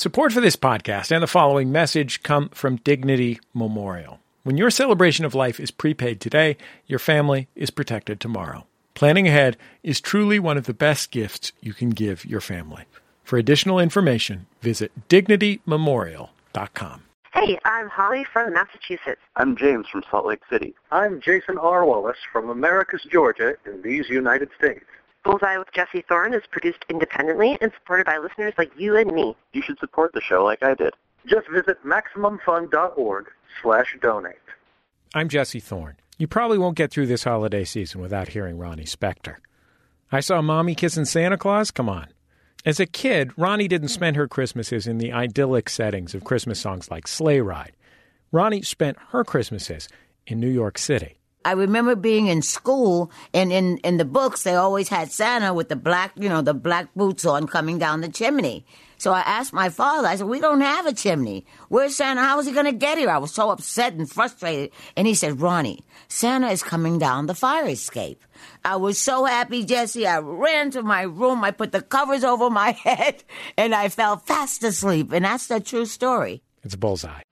Support for this podcast and the following message come from Dignity Memorial. When your celebration of life is prepaid today, your family is protected tomorrow. Planning ahead is truly one of the best gifts you can give your family. For additional information, visit DignityMemorial.com. Hey, I'm Holly from Massachusetts. I'm James from Salt Lake City. I'm Jason R. Wallace from Americus, Georgia, in these United States. Bullseye with Jesse Thorne is produced independently and supported by listeners like you and me. You should support the show like I did. Just visit MaximumFun.org/donate. I'm Jesse Thorne. You probably won't get through this holiday season without hearing Ronnie Spector. I saw Mommy Kissing Santa Claus? Come on. As a kid, Ronnie didn't spend her Christmases in the idyllic settings of Christmas songs like Sleigh Ride. Ronnie spent her Christmases in New York City. I remember being in school, and in the books, they always had Santa with the black boots on coming down the chimney. So I asked my father, I said, we don't have a chimney. Where's Santa? How is he going to get here? I was so upset and frustrated. And he said, Ronnie, Santa is coming down the fire escape. I was so happy, Jesse. I ran to my room. I put the covers over my head, and I fell fast asleep. And that's the true story. It's Bullseye.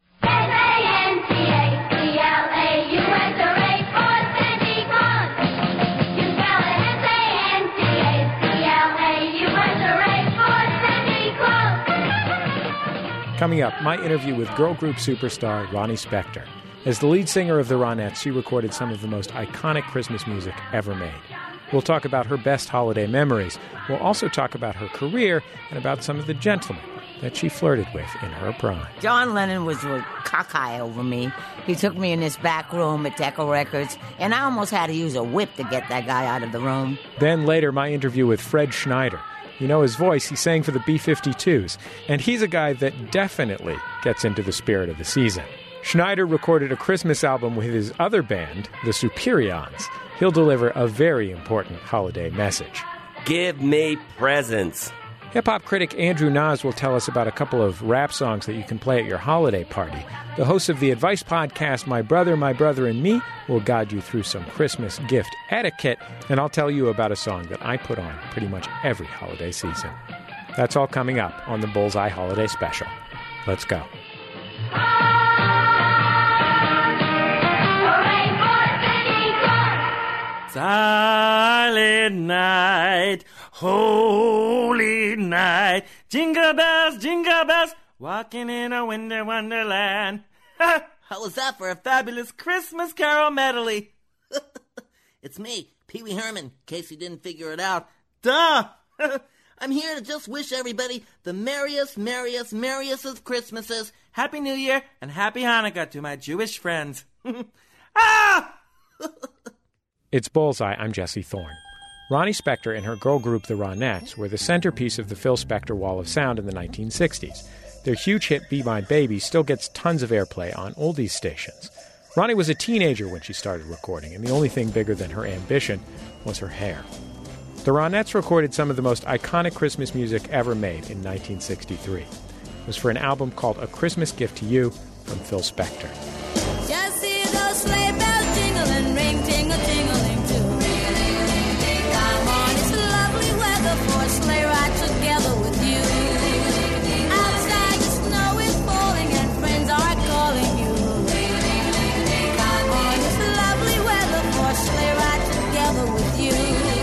Coming up, my interview with girl group superstar Ronnie Spector. As the lead singer of the Ronettes, she recorded some of the most iconic Christmas music ever made. We'll talk about her best holiday memories. We'll also talk about her career and about some of the gentlemen that she flirted with in her prime. John Lennon was cockeye over me. He took me in this back room at Decca Records, and I almost had to use a whip to get that guy out of the room. Then later, my interview with Fred Schneider. You know his voice, he sang for the B-52s, and he's a guy that definitely gets into the spirit of the season. Schneider recorded a Christmas album with his other band, the Superions. He'll deliver a very important holiday message. Give me presents. Hip-hop critic Andrew Nas will tell us about a couple of rap songs that you can play at your holiday party. The host of the advice podcast, My Brother, and Me, will guide you through some Christmas gift etiquette, and I'll tell you about a song that I put on pretty much every holiday season. That's all coming up on the Bullseye Holiday Special. Let's go. Silent night, holy night, jingle bells, walking in a winter wonderland. How was that for a fabulous Christmas carol medley? It's me, Pee Wee Herman, in case you didn't figure it out. Duh! I'm here to just wish everybody the merriest of Christmases. Happy New Year and Happy Hanukkah to my Jewish friends. Ah! It's Bullseye, I'm Jesse Thorne. Ronnie Spector and her girl group, the Ronettes, were the centerpiece of the Phil Spector Wall of Sound in the 1960s. Their huge hit, Be My Baby, still gets tons of airplay on oldies stations. Ronnie was a teenager when she started recording, and the only thing bigger than her ambition was her hair. The Ronettes recorded some of the most iconic Christmas music ever made in 1963. It was for an album called A Christmas Gift to You from Phil Spector. Just see those sleigh bells jingling, ring, tingle, tingling too. Come on, it's lovely weather for a sleigh ride together with you. Outside the snow is falling and friends are calling you. Come on, it's lovely weather for a sleigh ride together with you.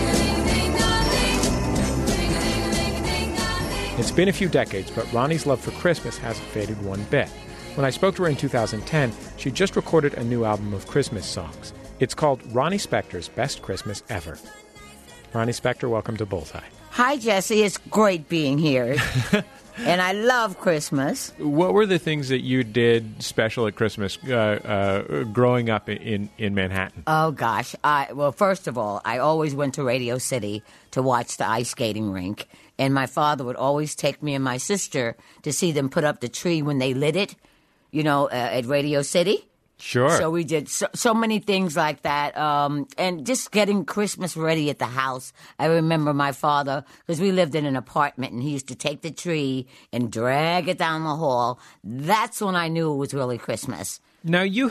It's been a few decades, but Ronnie's love for Christmas hasn't faded one bit. When I spoke to her in 2010, she just recorded a new album of Christmas songs. It's called Ronnie Spector's Best Christmas Ever. Ronnie Spector, welcome to Bullseye. Hi, Jesse. It's great being here. And I love Christmas. What were the things that you did special at Christmas growing up in Manhattan? Oh, gosh. Well, first of all, I always went to Radio City to watch the ice skating rink. And my father would always take me and my sister to see them put up the tree when they lit it, at Radio City. Sure. So we did so many things like that. And just getting Christmas ready at the house. I remember my father, because we lived in an apartment, and he used to take the tree and drag it down the hall. That's when I knew it was really Christmas. Now, you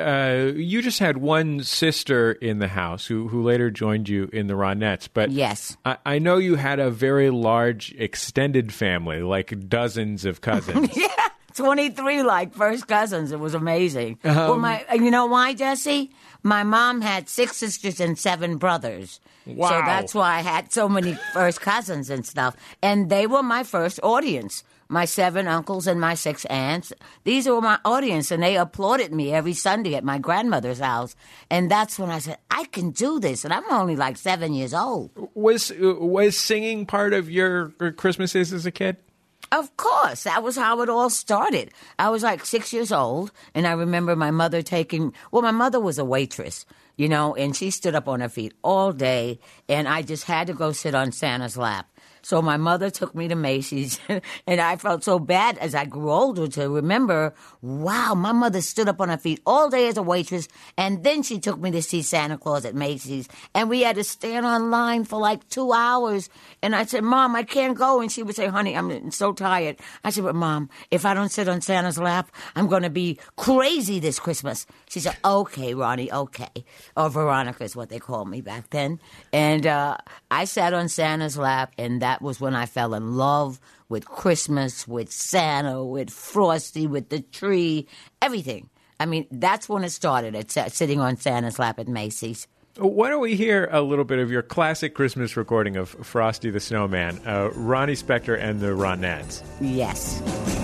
just had one sister in the house who later joined you in the Ronettes. But yes, I know you had a very large extended family, like dozens of cousins. Yeah. 23 like first cousins. It was amazing. Well, you know why, Jesse? My mom had 6 sisters and 7 brothers. Wow. So that's why I had so many first cousins and stuff. And they were my first audience. My 7 uncles and my 6 aunts. These were my audience, and they applauded me every Sunday at my grandmother's house. And that's when I said, I can do this. And I'm only like 7 years old. Was singing part of your Christmases as a kid? Of course. That was how it all started. I was like 6 years old, and I remember my mother my mother was a waitress, and she stood up on her feet all day, and I just had to go sit on Santa's lap. So my mother took me to Macy's, and I felt so bad as I grew older to remember, wow, my mother stood up on her feet all day as a waitress, and then she took me to see Santa Claus at Macy's, and we had to stand on line for like 2 hours. And I said, Mom, I can't go. And she would say, honey, I'm so tired. I said, but Mom, if I don't sit on Santa's lap, I'm going to be crazy this Christmas. She said, okay, Ronnie, okay. Or Veronica is what they called me back then. And I sat on Santa's lap, and that was when I fell in love with Christmas, with Santa, with Frosty, with the tree, everything. I mean, that's when it started, sitting on Santa's lap at Macy's. Why don't we hear a little bit of your classic Christmas recording of Frosty the Snowman, Ronnie Spector and the Ronettes? Yes.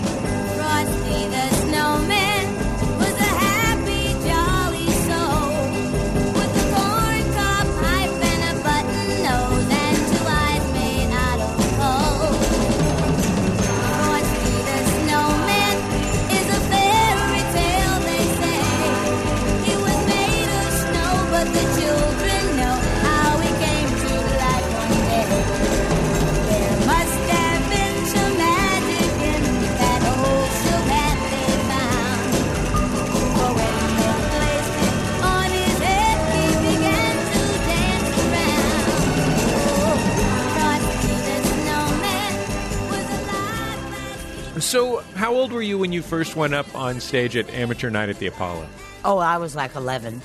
Frosty the Snowman was a happy, jolly soul with a corncob pipe and a button nose and 2 eyes made out of coal. Frosty the Snowman is a fairy tale, they say. He was made of snow, but the children know how he came to life one day. There must have been some magic in that old silk hat they found. For when they placed it on his head, he began to dance around. Oh, Frosty the Snowman was alive last year. So, how old were you when you first went up on stage at Amateur Night at the Apollo? Oh, I was like 11.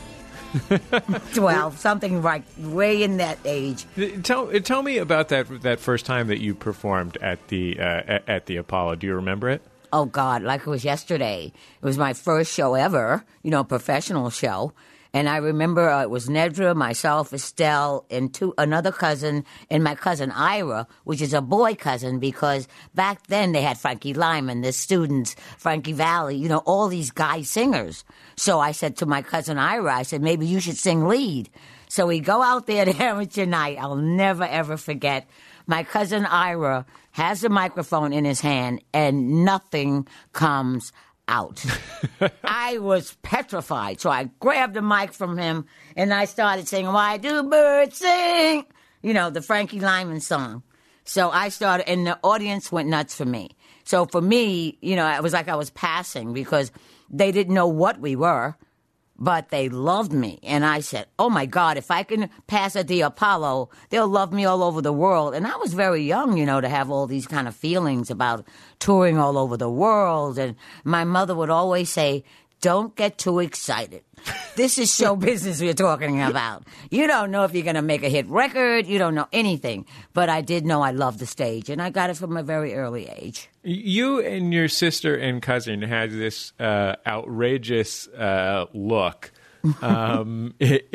12, something like way in that age. Tell me about that first time that you performed at the Apollo. Do you remember it? Oh, God, like it was yesterday. It was my first show ever, professional show. And I remember it was Nedra, myself, Estelle, and another cousin, and my cousin Ira, which is a boy cousin, because back then they had Frankie Lyman, the students, Frankie Valli, all these guy singers. So I said to my cousin Ira, I said, maybe you should sing lead. So we go out there to Amateur Night. I'll never, ever forget. My cousin Ira has the microphone in his hand, and nothing comes out. I was petrified. So I grabbed the mic from him, and I started singing, Why Do Birds Sing? The Frankie Lyman song. So I started, and the audience went nuts for me. So for me, it was like I was passing, because they didn't know what we were, but they loved me. And I said, oh, my God, if I can pass at the Apollo, they'll love me all over the world. And I was very young, to have all these kind of feelings about touring all over the world. And my mother would always say, don't get too excited. This is show business we're talking about. You don't know if you're going to make a hit record. You don't know anything. But I did know I loved the stage, and I got it from a very early age. You and your sister and cousin had this outrageous look in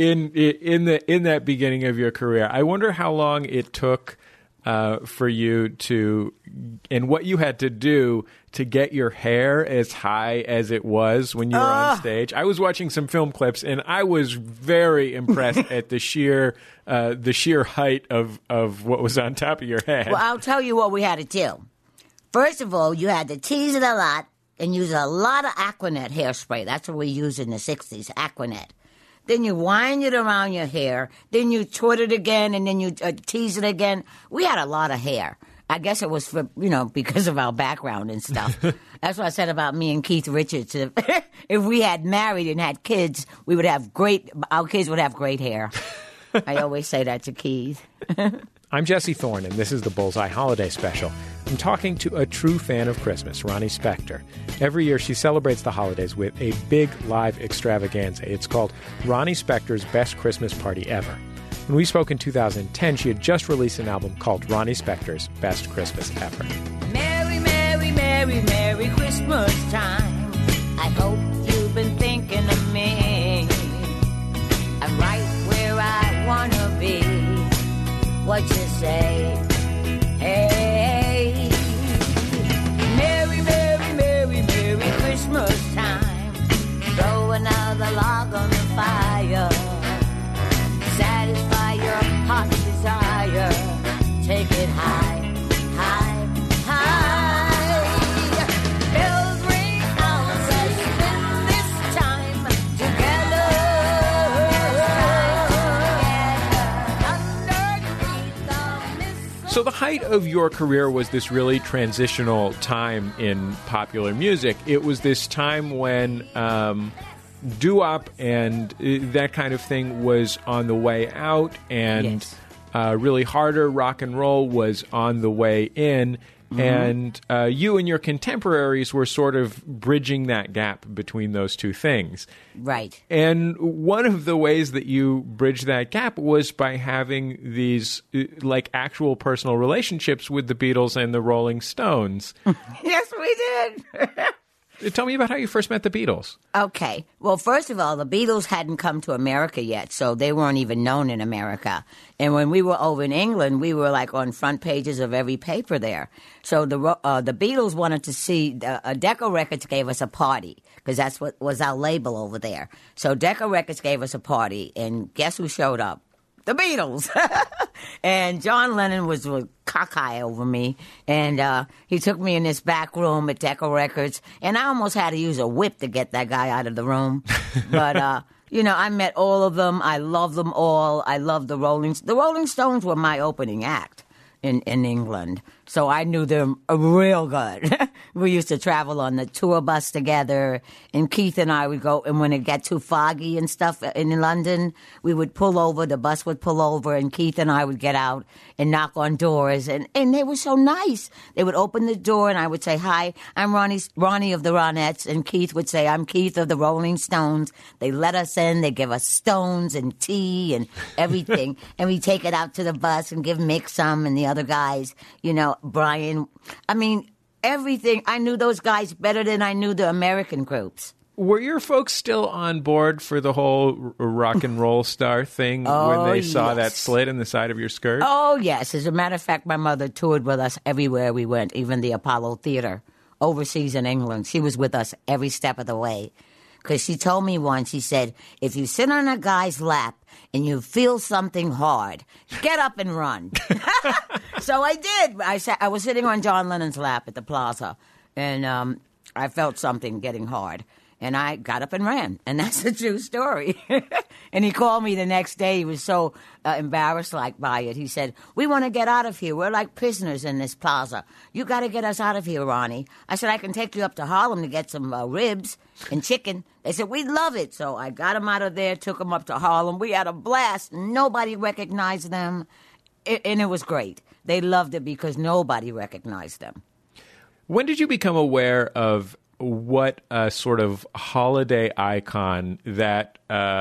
that beginning of your career. I wonder how long it took for you to, and what you had to do to get your hair as high as it was when you were on stage. I was watching some film clips, and I was very impressed at the sheer height of what was on top of your head. Well, I'll tell you what we had to do. First of all, you had to tease it a lot and use a lot of Aquanet hairspray. That's what we used in the 60s, Aquanet. Then you wind it around your hair. Then you twist it again, and then you tease it again. We had a lot of hair. I guess it was for, because of our background and stuff. That's what I said about me and Keith Richards. If we had married and had kids, our kids would have great hair. I always say that to Keith. I'm Jesse Thorne, and this is the Bullseye Holiday Special. I'm talking to a true fan of Christmas, Ronnie Spector. Every year she celebrates the holidays with a big live extravaganza. It's called Ronnie Spector's Best Christmas Party Ever. When we spoke in 2010, she had just released an album called Ronnie Spector's Best Christmas Ever. Merry, Merry, Merry, Merry Christmas time. I hope you've been thinking of me. I'm right where I want to be. What you say? Hey, Merry, Merry, Merry, Merry Christmas time. Throw another log on the fire. Satisfy your heart's desire. Take it high, high, high. Bells ring out, let's spend this time together. Underneath the mistletoe. So the height of your career was this really transitional time in popular music. It was this time when doo-wop and that kind of thing was on the way out, and Yes. Really harder rock and roll was on the way in. And you and your contemporaries were sort of bridging that gap between those two things. Right. And one of the ways that you bridged that gap was by having these like actual personal relationships with the Beatles and the Rolling Stones. Yes, we did. Tell me about how you first met the Beatles. Okay. Well, first of all, the Beatles hadn't come to America yet, so they weren't even known in America. And when we were over in England, we were like on front pages of every paper there. So the Beatles wanted to see, Decca Records gave us a party, because that's what was our label over there. So Decca Records gave us a party, and guess who showed up? The Beatles. And John Lennon was cockeye over me, and he took me in this back room at Decca Records, and I almost had to use a whip to get that guy out of the room. But, I met all of them. I love them all. I love the Rolling Stones were my opening act in England, so I knew them real good. We used to travel on the tour bus together, and Keith and I would go, and when it got too foggy and stuff in London, we would pull over, the bus would pull over, and Keith and I would get out and knock on doors, and they were so nice. They would open the door, and I would say, "Hi, I'm Ronnie of the Ronettes," and Keith would say, "I'm Keith of the Rolling Stones." They let us in, they give us stones and tea and everything, and we take it out to the bus and give Mick some and the other guys, Brian. I mean, everything. I knew those guys better than I knew the American groups. Were your folks still on board for the whole rock and roll star thing when they saw that slit in the side of your skirt? Oh, yes. As a matter of fact, my mother toured with us everywhere we went, even the Apollo Theater overseas in England. She was with us every step of the way. Because she told me once, she said, if you sit on a guy's lap and you feel something hard, get up and run. So I did. I was sitting on John Lennon's lap at the Plaza, and I felt something getting hard. And I got up and ran. And that's a true story. And he called me the next day. He was so embarrassed by it. He said, "We want to get out of here. We're like prisoners in this plaza. You got to get us out of here, Ronnie." I said, "I can take you up to Harlem to get some ribs and chicken." They said, "We'd love it." So I got him out of there, took him up to Harlem. We had a blast. Nobody recognized them. And it was great. They loved it because nobody recognized them. When did you become aware of what a sort of holiday icon that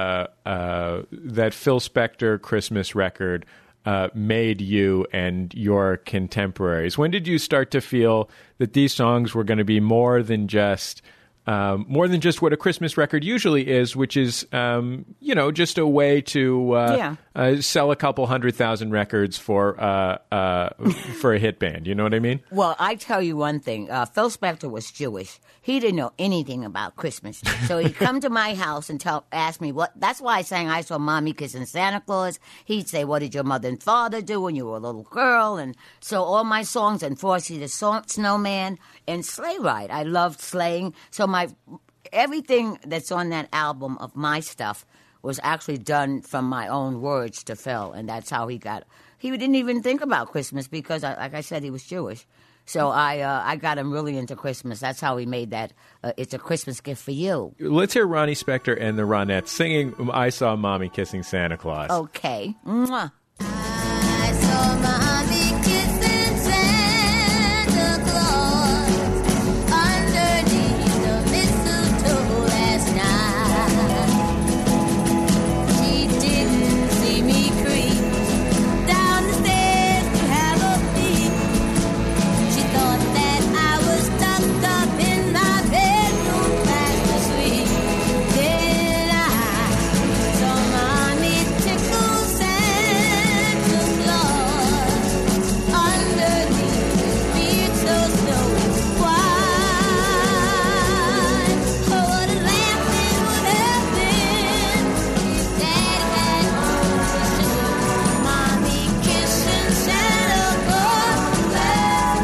Phil Spector Christmas record made you and your contemporaries? When did you start to feel that these songs were going to be more than just what a Christmas record usually is, which is just a way to sell a couple 100,000 records for a hit band? You know what I mean? Well, I tell you one thing. Phil Spector was Jewish. He didn't know anything about Christmas. So he'd come to my house and ask me what. That's why I sang "I Saw Mommy Kissing Santa Claus." He'd say, "What did your mother and father do when you were a little girl?" And so all my songs, and Frosty the Snowman and Sleigh Ride. I loved sleighing. So everything that's on that album of my stuff was actually done from my own words to Phil, and that's how he he didn't even think about Christmas because, like I said, he was Jewish. So I got him really into Christmas. That's how he made that. It's a Christmas gift for you. Let's hear Ronnie Spector and the Ronettes singing I Saw Mommy Kissing Santa Claus. Okay. Mwah. I saw Mommy kissing Santa Claus underneath the mistletoe last night. She didn't see me creep down the stairs to have a peek. She thought that I was tucked up in my bedroom fast asleep. Then I saw Mommy tickle Santa Claus underneath the beard so snowy white. Oh, what a laugh it would have been if Daddy had known to show Mommy kissing Santa Claus last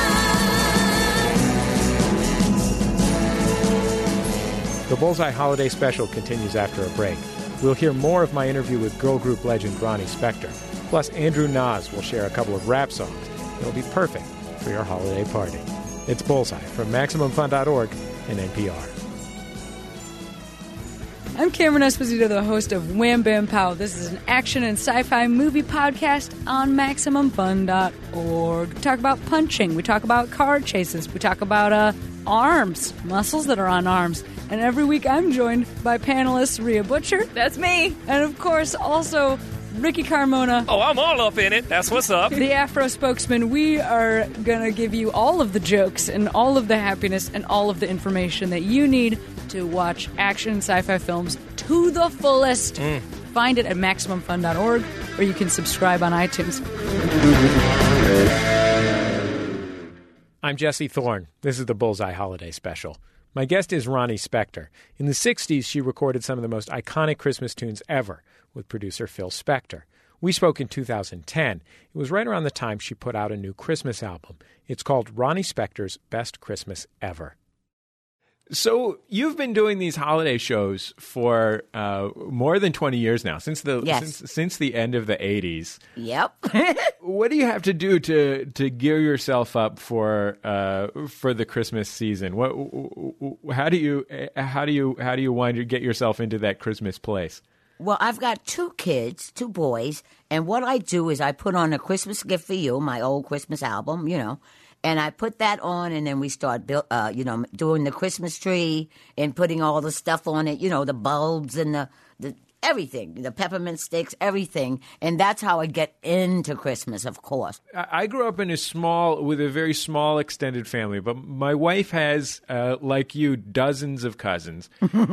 night. The Bullseye Holiday Special continues after a break. We'll hear more of my interview with girl group legend Ronnie Spector. Plus, Andrew Nas will share a couple of rap songs. It'll be perfect for your holiday party. It's Bullseye from MaximumFun.org and NPR. I'm Cameron Esposito, the host of Wham Bam Pow. This is an action and sci-fi movie podcast on MaximumFun.org. We talk about punching. We talk about car chases. We talk about arms, muscles that are on arms. And every week I'm joined by panelists Rhea Butcher. That's me. And of course also Ricky Carmona. Oh, I'm all up in it. That's what's up. The Afro spokesman. We are going to give you all of the jokes and all of the happiness and all of the information that you need to watch action and sci-fi films to the fullest. Find it at MaximumFun.org, or you can subscribe on iTunes. I'm Jesse Thorne. This is the Bullseye Holiday Special. My guest is Ronnie Spector. In the 60s, she recorded some of the most iconic Christmas tunes ever with producer Phil Spector. We spoke in 2010. It was right around the time she put out a new Christmas album. It's called Ronnie Spector's Best Christmas Ever. So you've been doing these holiday shows for more than 20 years now, since the end of the 80s. Yep. What do you have to do to gear yourself up for the Christmas season? How do you get yourself into that Christmas place? Well, I've got 2 kids, 2 boys, and what I do is I put on A Christmas Gift for You, my old Christmas album, and I put that on, and then we start, doing the Christmas tree and putting all the stuff on it, the bulbs and the everything, the peppermint sticks, everything. And that's how I get into Christmas, of course. I grew up with a very small extended family, but my wife has, like you, dozens of cousins.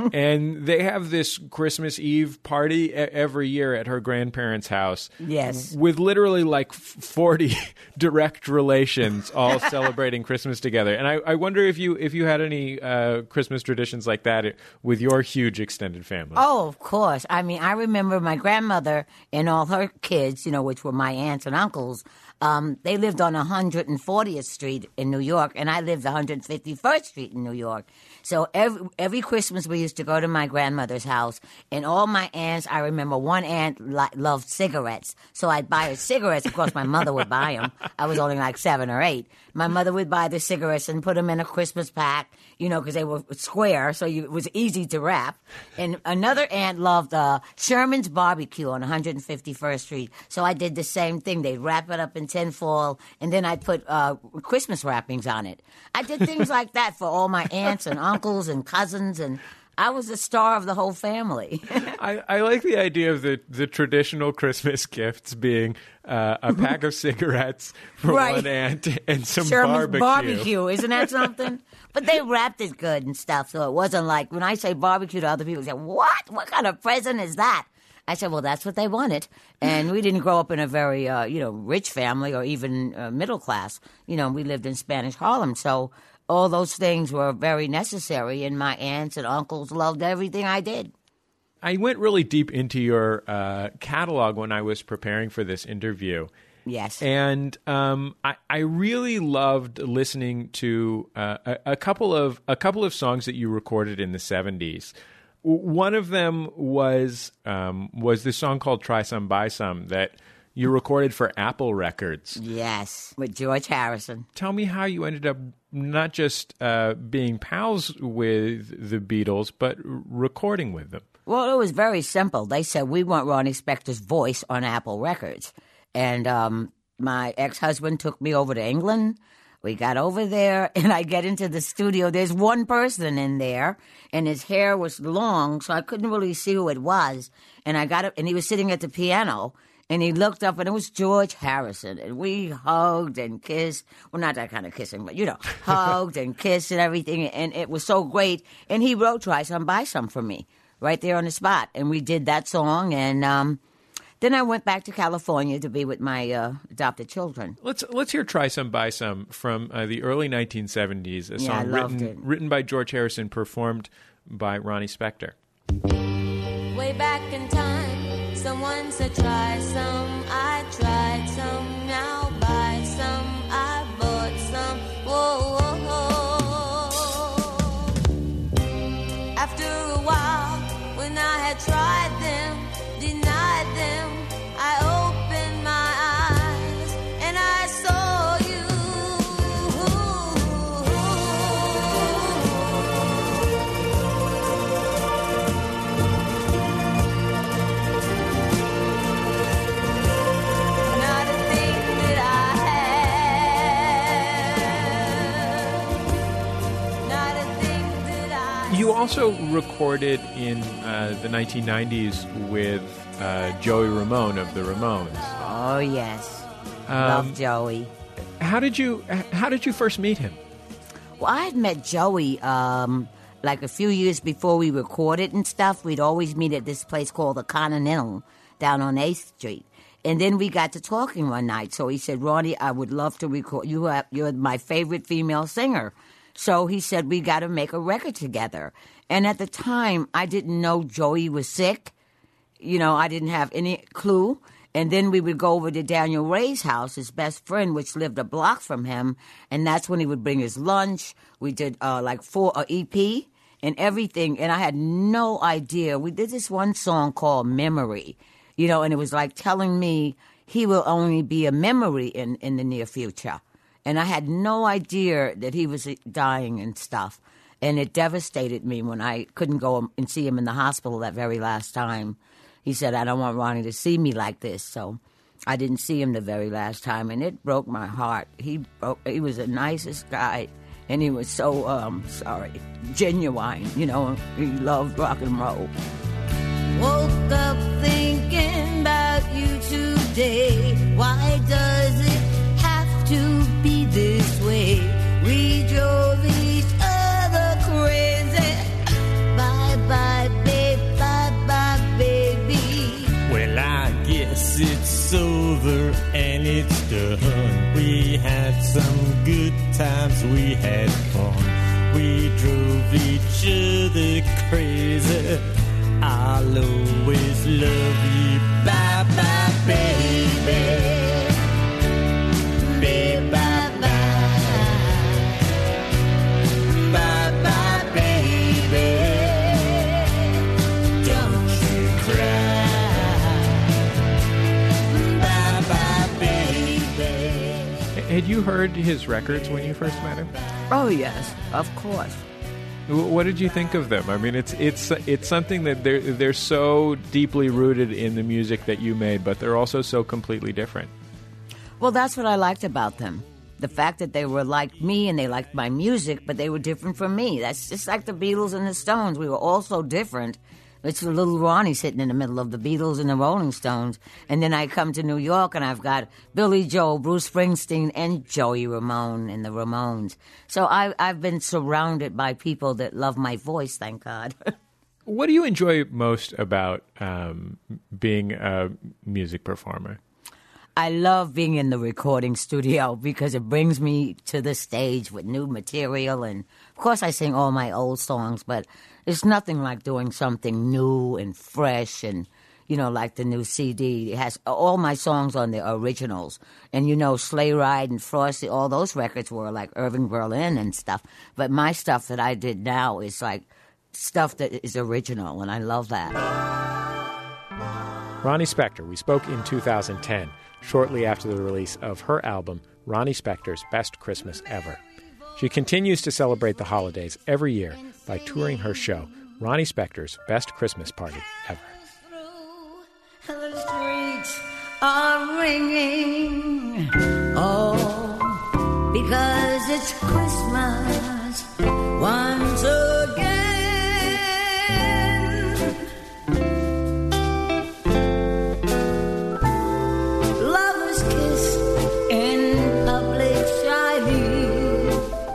And they have this Christmas Eve party every year at her grandparents' house. Yes. With literally like 40 direct relations all celebrating Christmas together. And I wonder if you had any Christmas traditions like that with your huge extended family. Oh, of course. I mean, I remember my grandmother and all her kids, which were my aunts and uncles. They lived on 140th Street in New York, and I lived 151st Street in New York. So every Christmas we used to go to my grandmother's house, and all my aunts, I remember one aunt loved cigarettes. So I'd buy her cigarettes. Of course, my mother would buy them. I was only like 7 or 8. My mother would buy the cigarettes and put them in a Christmas pack, because they were square, so it was easy to wrap. And another aunt loved Sherman's Barbecue on 151st Street. So I did the same thing. They'd wrap it up in tinfoil, and then I'd put Christmas wrappings on it. I did things like that for all my aunts and uncles and cousins, and I was the star of the whole family. I like the idea of the traditional Christmas gifts being a pack of cigarettes for one aunt and some Sherman's barbecue. Isn't that something? But they wrapped it good and stuff, so it wasn't like when I say barbecue to other people, they say, "What? What kind of present is that?" I said, well, that's what they wanted. And we didn't grow up in a very, rich family or even middle class. We lived in Spanish Harlem. So all those things were very necessary, and my aunts and uncles loved everything I did. I went really deep into your catalog when I was preparing for this interview. Yes. And I really loved listening to a couple of songs that you recorded in the 70s. One of them was this song called "Try Some Buy Some" that You recorded for Apple Records. Yes, with George Harrison. Tell me how you ended up not just being pals with the Beatles, but recording with them. Well, it was very simple. They said, we want Ronnie Spector's voice on Apple Records. And my ex-husband took me over to England. We got over there, and I get into the studio. There's one person in there, and his hair was long, so I couldn't really see who it was. And I got up, and he was sitting at the piano, and he looked up, and it was George Harrison. And we hugged and kissed. Well, not that kind of kissing, but, hugged and kissed and everything. And it was so great. And he wrote Try Some, Buy Some for me right there on the spot. And we did that song, and then I went back to California to be with my adopted children. Let's hear Try Some, Buy Some from the early 1970s, a song written by George Harrison, performed by Ronnie Spector. Way back in time, someone said try some, I tried some, now buy some, I bought some, whoa, whoa, whoa. After a while, when I had tried them, denied them, I opened my eyes and I saw you. Not a thing that I had. Not a thing that I You also recorded in the 1990s with Joey Ramone of the Ramones. Oh, yes. Love Joey. How did you first meet him? Well, I had met Joey like a few years before we recorded and stuff. We'd always meet at this place called the Continental down on 8th Street. And then we got to talking one night. So he said, Ronnie, I would love to record. You're my favorite female singer. So he said, we got to make a record together. And at the time, I didn't know Joey was sick. I didn't have any clue. And then we would go over to Daniel Ray's house, his best friend, which lived a block from him. And that's when he would bring his lunch. We did EP and everything. And I had no idea. We did this one song called Memory, and it was like telling me he will only be a memory in the near future. And I had no idea that he was dying and stuff. And it devastated me when I couldn't go and see him in the hospital that very last time. He said, I don't want Ronnie to see me like this. So I didn't see him the very last time, and it broke my heart. He was the nicest guy, and he was so, genuine, He loved rock and roll. woke up thinking about you today. Why does it have to be this way? We drove each other crazy. Bye-bye, babe, bye-bye, baby. Well, I guess it's over and it's done. We had some good times, we had fun. We drove each other crazy. I'll always love you. Bye-bye, baby. Baby, bye-bye. Bye-bye, baby. Don't you cry. Bye-bye, baby. Had you heard his records when you first met him? Oh, yes, of course. What did you think of them? I mean, it's something that they're so deeply rooted in the music that you made, but they're also so completely different. Well, that's what I liked about them. The fact that they were like me and they liked my music, but they were different from me. That's just like the Beatles and the Stones. We were all so different. It's a little Ronnie sitting in the middle of the Beatles and the Rolling Stones. And then I come to New York and I've got Billy Joel, Bruce Springsteen, and Joey Ramone and the Ramones. So I've been surrounded by people that love my voice, thank God. What do you enjoy most about being a music performer? I love being in the recording studio because it brings me to the stage with new material. And, of course, I sing all my old songs, but it's nothing like doing something new and fresh and, like the new CD. It has all my songs on the originals. And, Sleigh Ride and Frosty, all those records were like Irving Berlin and stuff. But my stuff that I did now is like stuff that is original, and I love that. Ronnie Spector, we spoke in 2010. shortly after the release of her album, Ronnie Spector's Best Christmas Ever. She continues to celebrate the holidays every year by touring her show, Ronnie Spector's Best Christmas Party Ever. The streets are ringing, oh, because it's Christmas once again. Lovers kiss in public shyly.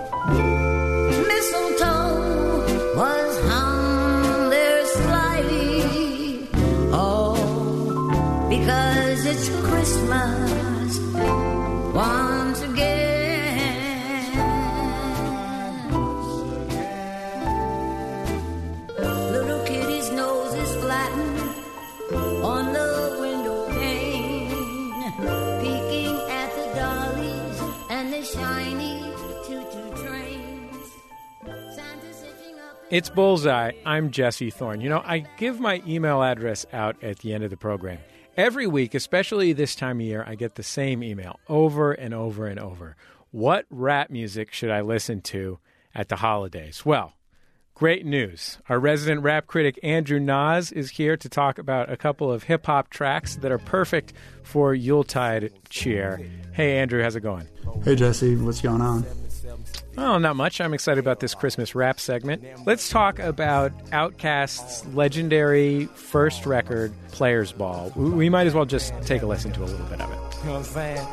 Mistletoe was hung there slyly, oh, because it's Christmas once again. Little kitty's nose is flattened on the window pane, peeking at the dollies and the shiny choo-choo trains. Santa's hitching up. It's Bullseye. I'm Jesse Thorne. You know, I give my email address out at the end of the program. Every week, especially this time of year, I get the same email over and over and over. What rap music should I listen to at the holidays? Well, great news. Our resident rap critic Andrew Nas is here to talk about a couple of hip-hop tracks that are perfect for Yuletide cheer. Hey, Andrew, how's it going? Hey, Jesse, what's going on? Oh, not much. I'm excited about this Christmas rap segment. Let's talk about Outkast's legendary first record, Players Ball. We might as well just take a listen to a little bit of it. You know what I'm saying?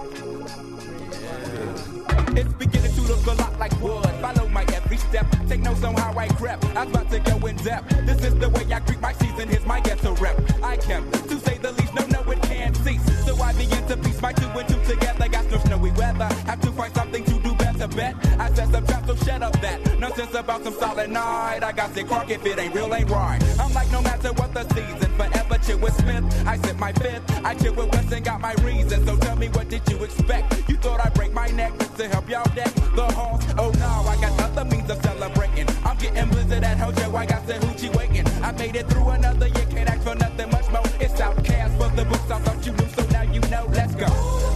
It's beginning to look a lot like wood. Follow my every step. Take notes on how I crept. I'm about to go in depth. This is the way I greet my season. Here's my ghetto rep. I kept, to say the least, no, it can't cease. So I begin to piece my two and two together. Got no snowy weather. Have to find something to do better bet. I said some trap, so shut up that. Nonsense about some solid night. I got sick crock if it ain't real, ain't right. I'm like, no matter what the season, forever chill with Smith. I sip my fifth. I chill with West and got my reasons. So tell me, what did you expect? You thought I'd break my neck to help y'all deck the halls? Oh no, I got other means of celebrating. I'm getting blizzard at Hojo. I got the hoochie waiting. I made it through another year. Can't ask for nothing much more. It's Outkast for the books. I thought you knew, so now you know. Let's go.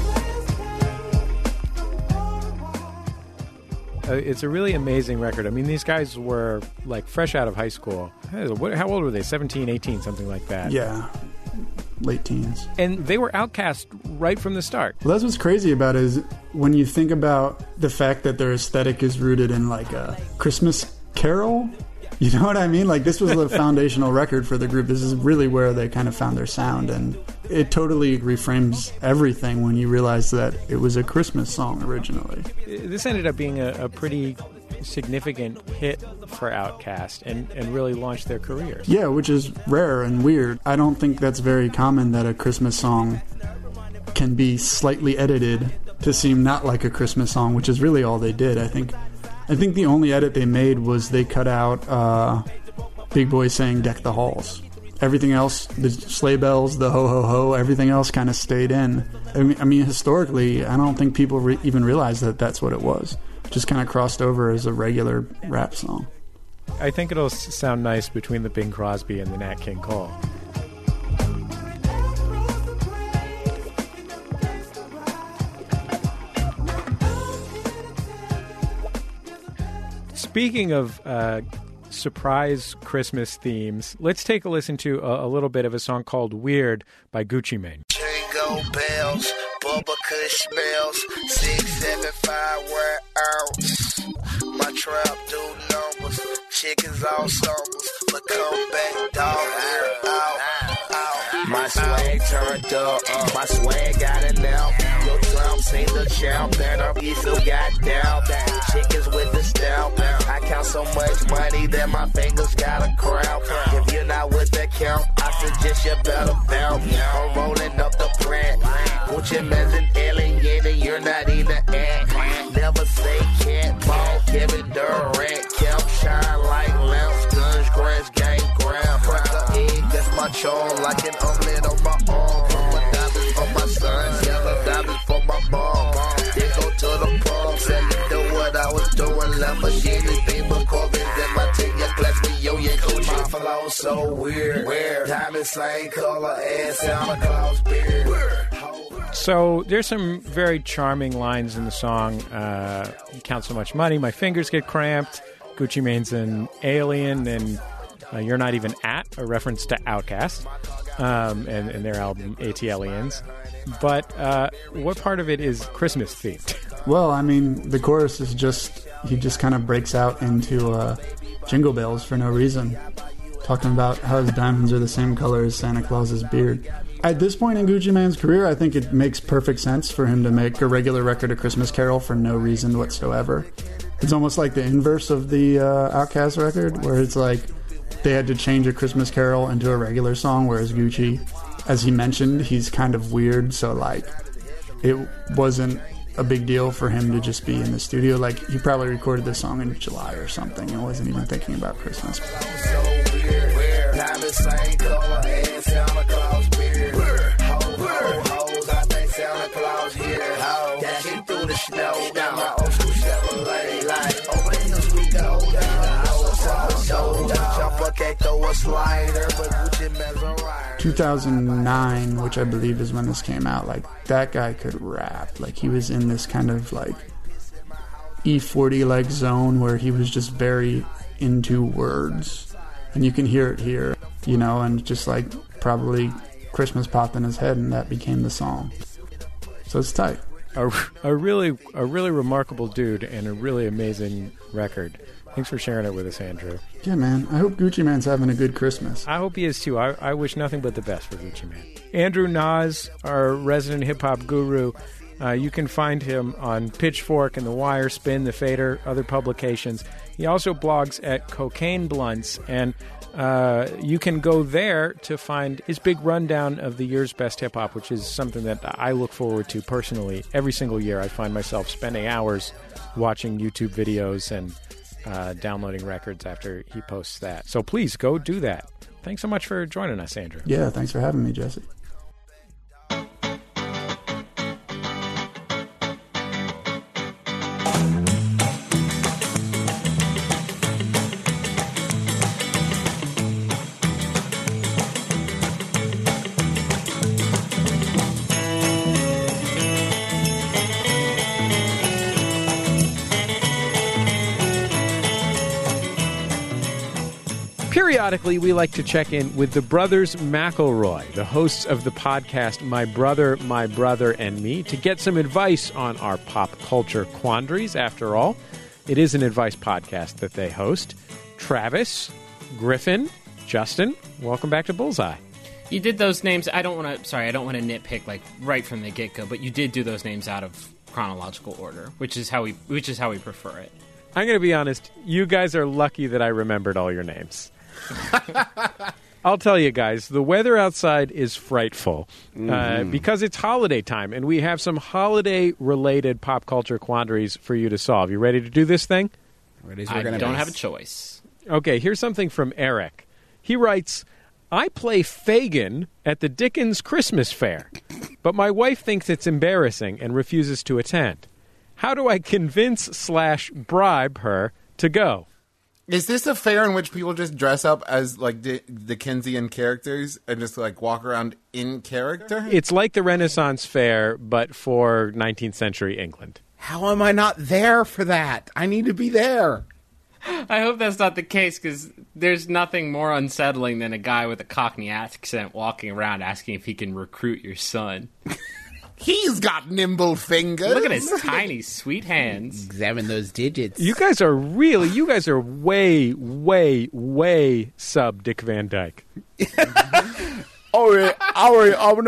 It's a really amazing record. I mean, these guys were like fresh out of high school. How old were they? 17, 18, something like that. Yeah, late teens. And they were Outkast right from the start. Well, that's what's crazy about it is when you think about the fact that their aesthetic is rooted in like a Christmas Carol. You know what I mean? Like, this was the foundational record for the group. This is really where they kind of found their sound, and it totally reframes everything when you realize that it was a Christmas song originally. This ended up being a pretty significant hit for Outkast and really launched their careers. Yeah, which is rare and weird. I don't think that's very common that a Christmas song can be slightly edited to seem not like a Christmas song, which is really all they did. I think the only edit they made was they cut out Big Boy saying "Deck the Halls." Everything else, the sleigh bells, the ho ho ho, everything else kind of stayed in. I mean, historically, I don't think people even realized that that's what it was. Just kind of crossed over as a regular rap song. I think it'll sound nice between the Bing Crosby and the Nat King Cole. Speaking of surprise Christmas themes, let's take a listen to a little bit of a song called Weird by Gucci Mane. Jingle bells, Bubba Kush smells, 6, 7, 5 wear ounce. My trap do numbers, chickens all stumbles, but come back, dog, we're out. My swag turned up, my swag got it now. Your Trump seen the champ, and our still got down. Chickens with the stamp, I count so much money that my fingers got a crown. If you're not with that count, I suggest you better bounce. I'm rolling up the plant, put your man's an alien and you're not in the ant. Never say can't ball, Kevin Durant, Kemp shine like lamps, guns, grass, gang, ground. Crack the egg, that's my charm, like an omelet on my arm. Put my diamonds for my son, yellow diamonds for my mom. Then go to the pub, selling do what I was doing. Lamborghinis, Beamer, Corvettes, in my 10-year class with yo-yo coach. My flow so weird, diamond same color as Santa Claus beard. So there's some very charming lines in the song. You count so much money, my fingers get cramped. Gucci Mane's an alien, and you're not even at, a reference to Outkast and their album ATLians. But what part of it is Christmas themed? Well, I mean, the chorus is he just kind of breaks out into Jingle Bells for no reason, talking about how his diamonds are the same color as Santa Claus's beard. At this point in Gucci Mane's career, I think it makes perfect sense for him to make a regular record of Christmas Carol for no reason whatsoever. It's almost like the inverse of the Outkast record, where it's like they had to change a Christmas Carol into a regular song, whereas Gucci, as he mentioned, he's kind of weird, so like it wasn't a big deal for him to just be in the studio. Like, he probably recorded this song in July or something and wasn't even thinking about Christmas. $2,009, 2009, which I believe is when this came out, like, that guy could rap. Like, he was in this kind of like E40 like zone where he was just very into words, and you can hear it here, you know, and just like probably Christmas popped in his head, and that became the song. So it's tight. A really remarkable dude and a really amazing record. Thanks for sharing it with us, Andrew. Yeah, man. I hope Gucci Mane's having a good Christmas. I hope he is, too. I wish nothing but the best for Gucci Mane. Andrew Nas, our resident hip-hop guru, you can find him on Pitchfork and The Wire, Spin, The Fader, other publications. He also blogs at Cocaine Blunts, and you can go there to find his big rundown of the year's best hip-hop, which is something that I look forward to personally. Every single year I find myself spending hours watching YouTube videos and downloading records after he posts that. So please go do that. Thanks so much for joining us, Andrew. Yeah, thanks for having me, Jesse. Periodically, we like to check in with the brothers McElroy, the hosts of the podcast My Brother, and Me, to get some advice on our pop culture quandaries. After all, it is an advice podcast that they host. Travis, Griffin, Justin, welcome back to Bullseye. You did those names. I don't want to nitpick like right from the get-go, but you did do those names out of chronological order, which is how we prefer it. I'm going to be honest. You guys are lucky that I remembered all your names. I'll tell you guys, the weather outside is frightful because it's holiday time, and we have some holiday-related pop culture quandaries for you to solve. You ready to do this thing? I don't have a choice. Okay, here's something from Eric. He writes, I play Fagin at the Dickens Christmas Fair, but my wife thinks it's embarrassing and refuses to attend. How do I convince/bribe her to go? Is this a fair in which people just dress up as, like, Dickensian characters and just, like, walk around in character? It's like the Renaissance Fair, but for 19th century England. How am I not there for that? I need to be there. I hope that's not the case, because there's nothing more unsettling than a guy with a Cockney accent walking around asking if he can recruit your son. He's got nimble fingers. Look at his tiny, sweet hands. Examine those digits. You guys are way, way, way sub Dick Van Dyke. I'm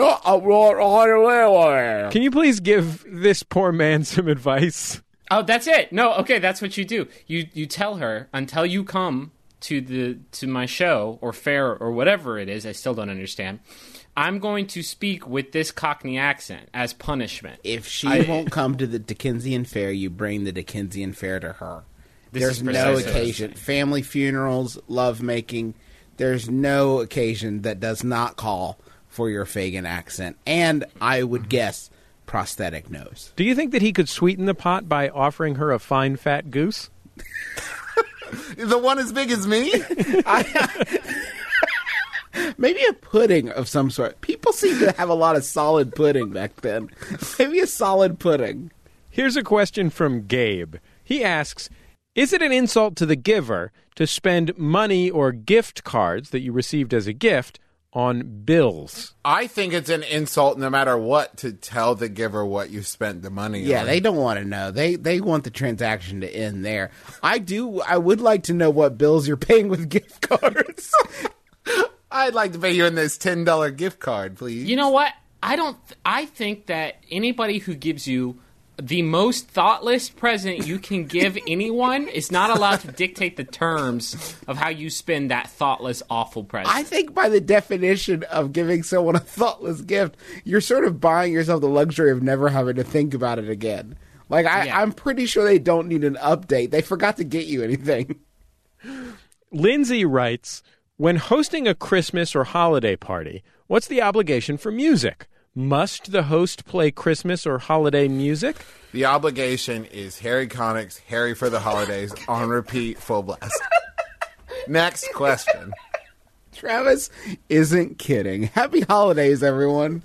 not. Can you please give this poor man some advice? Oh, that's it. No, okay, that's what you do. You tell her, until you come to my show or fair or whatever it is, I still don't understand, I'm going to speak with this Cockney accent as punishment. If she won't come to the Dickensian Fair, you bring the Dickensian Fair to her. There's no occasion. Family funerals, lovemaking, there's no occasion that does not call for your Fagin accent. And I would guess prosthetic nose. Do you think that he could sweeten the pot by offering her a fine fat goose? The one as big as me? Maybe a pudding of some sort. People seem to have a lot of solid pudding back then. Maybe a solid pudding. Here's a question from Gabe. He asks, is it an insult to the giver to spend money or gift cards that you received as a gift on bills? I think it's an insult no matter what to tell the giver what you spent the money on. Yeah, they don't want to know. They want the transaction to end there. I would like to know what bills you're paying with gift cards. I'd like to pay you in this $10 gift card, please. You know what? I think that anybody who gives you the most thoughtless present you can give anyone is not allowed to dictate the terms of how you spend that thoughtless, awful present. I think by the definition of giving someone a thoughtless gift, you're sort of buying yourself the luxury of never having to think about it again. Like, I'm pretty sure they don't need an update. They forgot to get you anything. Lindsay writes, when hosting a Christmas or holiday party, what's the obligation for music? Must the host play Christmas or holiday music? The obligation is Harry Connick's Harry for the Holidays on repeat, full blast. Next question. Travis isn't kidding. Happy holidays, everyone.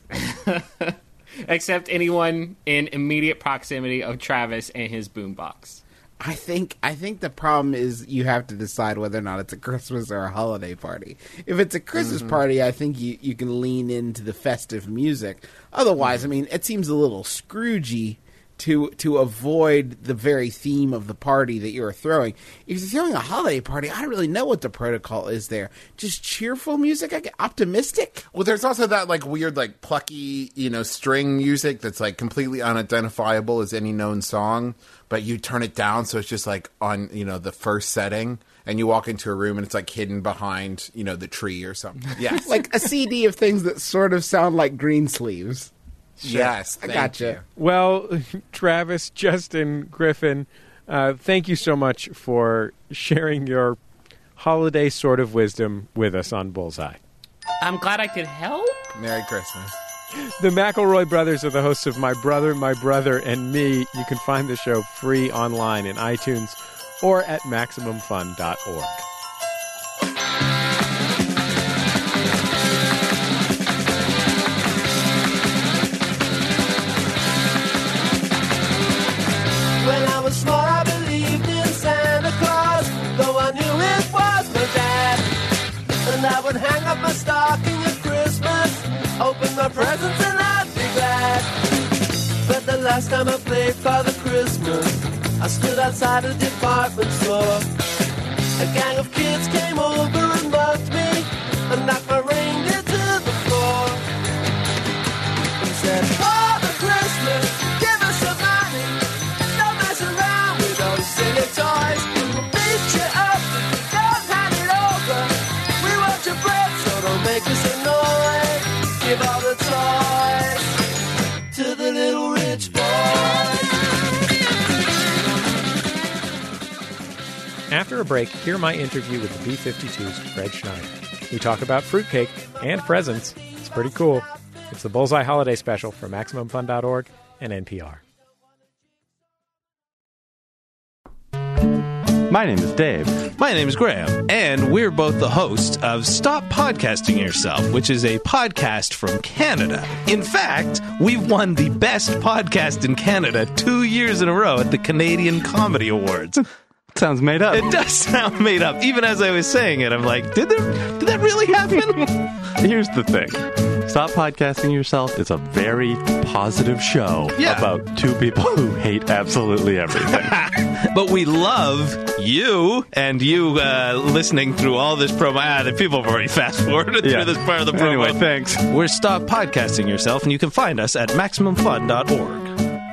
Except anyone in immediate proximity of Travis and his boombox. I think the problem is you have to decide whether or not it's a Christmas or a holiday party. If it's a Christmas party, I think you can lean into the festive music. Otherwise, I mean, it seems a little Scroogey to avoid the very theme of the party that you're throwing. If you're throwing a holiday party, I don't really know what the protocol is there. Just cheerful music? I get optimistic? Well, there's also that like weird, like plucky, string music that's like completely unidentifiable as any known song, but you turn it down so it's just like on, the first setting, and you walk into a room and it's like hidden behind, the tree or something. Yes. Like a CD of things that sort of sound like Greensleeves. Sure. Yes, I gotcha. Well, Travis, Justin, Griffin, thank you so much for sharing your holiday sort of wisdom with us on Bullseye. I'm glad I could help. Merry Christmas. The McElroy brothers are the hosts of My Brother, and Me. You can find the show free online in iTunes or at MaximumFun.org. When I was small, I believed in Santa Claus, though I knew it was my dad. And I would hang up my stocking at Christmas, open my presents and I'd be glad. But the last time I played Father Christmas, I stood outside a department store. A gang of kids came over and mugged me and knocked my reindeer to the floor. And said, Father Christmas, give us some money. Don't mess around with those silly toys. We'll beat you up if you don't hand it over. We want your bread, so don't make us annoy. Give all the toys to the little rich boy. After a break, hear my interview with the B-52's Fred Schneider. We talk about fruitcake and presents. It's pretty cool. It's the Bullseye Holiday Special from MaximumFun.org and NPR. My name is Dave. My name is Graham, and we're both the hosts of Stop Podcasting Yourself, which is a podcast from Canada. In fact, we've won the best podcast in Canada 2 years in a row at the Canadian Comedy Awards. Sounds made up. It does sound made up. Even as I was saying it, I'm like, did that really happen? Here's the thing. Stop Podcasting Yourself is a very positive show about two people who hate absolutely everything. But we love you and you listening through all this promo. The people have already fast-forwarded through this part of the promo. Anyway, thanks. We're Stop Podcasting Yourself, and you can find us at MaximumFun.org.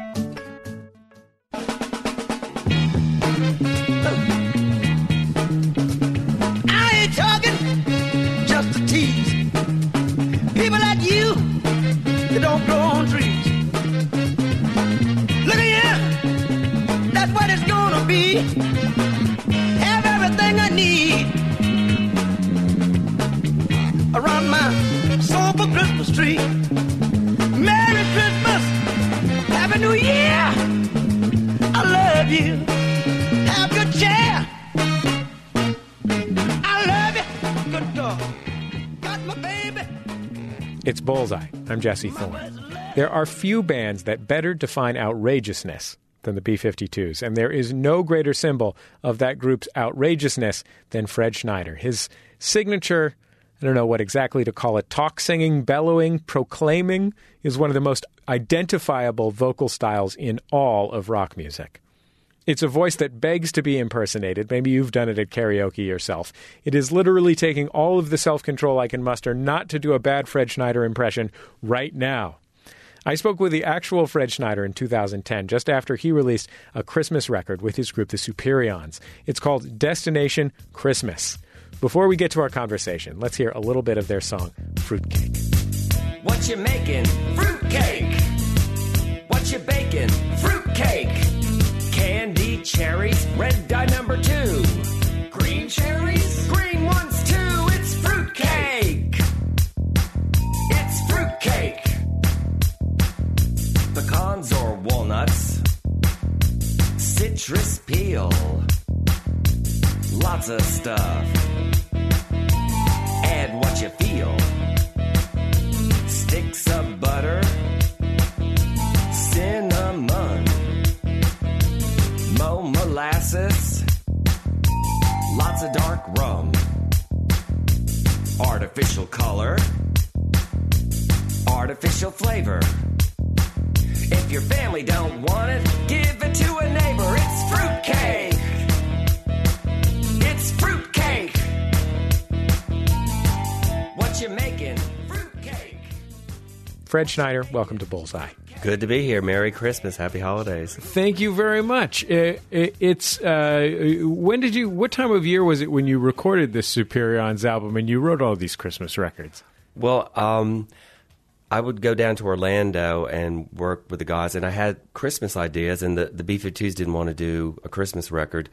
Have everything I need around my sober Christmas tree. Merry Christmas, Happy New Year. I love you. Have your chair. I love you. Good dog. Got my baby. It's Bullseye. I'm Jesse Thorne. There are few bands that better define outrageousness than the B-52s, and there is no greater symbol of that group's outrageousness than Fred Schneider. His signature, I don't know what exactly to call it, talk singing, bellowing, proclaiming, is one of the most identifiable vocal styles in all of rock music. It's a voice that begs to be impersonated. Maybe you've done it at karaoke yourself. It is literally taking all of the self-control I can muster not to do a bad Fred Schneider impression right now. I spoke with the actual Fred Schneider in 2010, just after he released a Christmas record with his group, the Superions. It's called Destination Christmas. Before we get to our conversation, let's hear a little bit of their song, Fruitcake. What you making? Fruitcake. What you baking? Fruitcake. Candy cherries, red dye number 2. Green cherries, green ones too. It's fruitcake. It's fruitcake. Pecans or walnuts, citrus peel, lots of stuff. Add what you feel. Sticks of butter, cinnamon, molasses, lots of dark rum, artificial color, artificial flavor. If your family don't want it, give it to a neighbor. It's fruitcake. It's fruitcake. What you making? Fruitcake. Fred Schneider, welcome to Bullseye. Good to be here. Merry Christmas. Happy holidays. Thank you very much. What time of year was it when you recorded this Superions album and you wrote all these Christmas records? Well, I would go down to Orlando and work with the guys, and I had Christmas ideas, and the B-52s didn't want to do a Christmas record.